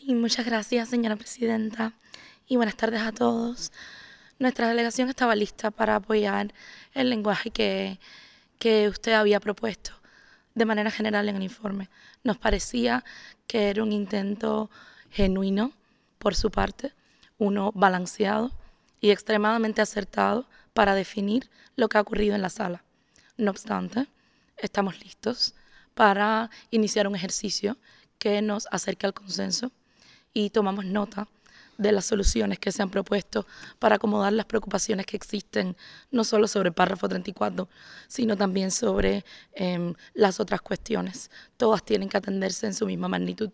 Y muchas gracias, señora presidenta, y buenas tardes a todos. Nuestra delegación estaba lista para apoyar el lenguaje que usted había propuesto de manera general en el informe. Nos parecía que era un intento genuino por su parte, uno balanceado y extremadamente acertado para definir lo que ha ocurrido en la sala. No obstante, estamos listos para iniciar un ejercicio que nos acerque al consenso y tomamos nota de las soluciones que se han propuesto para acomodar las preocupaciones que existen, no solo sobre el párrafo 34, sino también sobre las otras cuestiones. Todas tienen que atenderse en su misma magnitud.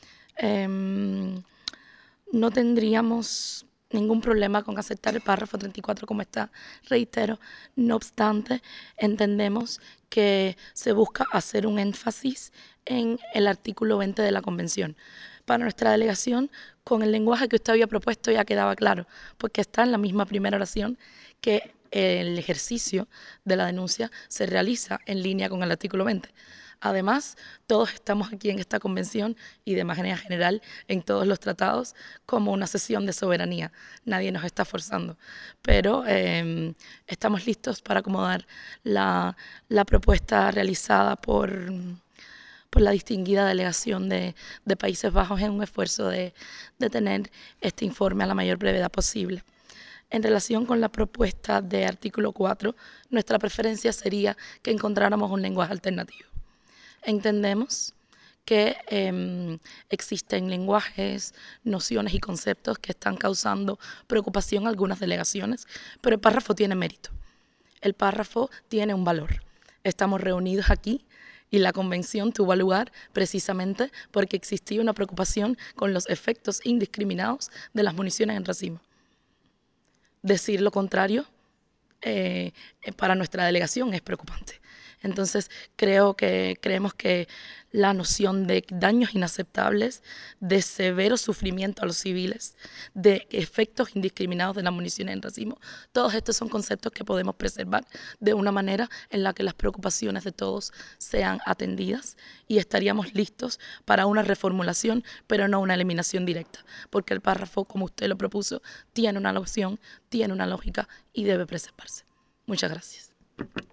No tendríamos ningún problema con aceptar el párrafo 34 como está, reitero. No obstante, entendemos que se busca hacer un énfasis en el artículo 20 de la Convención. Para nuestra delegación, con el lenguaje que usted había propuesto ya quedaba claro, porque está en la misma primera oración que el ejercicio de la denuncia se realiza en línea con el artículo 20. Además, todos estamos aquí en esta convención y de manera general en todos los tratados como una cesión de soberanía. Nadie nos está forzando, pero estamos listos para acomodar la propuesta realizada por la distinguida delegación de Países Bajos en un esfuerzo de tener este informe a la mayor brevedad posible. En relación con la propuesta de artículo 4, nuestra preferencia sería que encontráramos un lenguaje alternativo. Entendemos que existen lenguajes, nociones y conceptos que están causando preocupación a algunas delegaciones, pero el párrafo tiene mérito. El párrafo tiene un valor. Estamos reunidos aquí y la convención tuvo lugar precisamente porque existía una preocupación con los efectos indiscriminados de las municiones en racimo. Decir lo contrario para nuestra delegación es preocupante. Entonces creemos que la noción de daños inaceptables, de severo sufrimiento a los civiles, de efectos indiscriminados de la munición en racimo, todos estos son conceptos que podemos preservar de una manera en la que las preocupaciones de todos sean atendidas y estaríamos listos para una reformulación, pero no una eliminación directa, porque el párrafo, como usted lo propuso, tiene una noción, tiene una lógica y debe preservarse. Muchas gracias.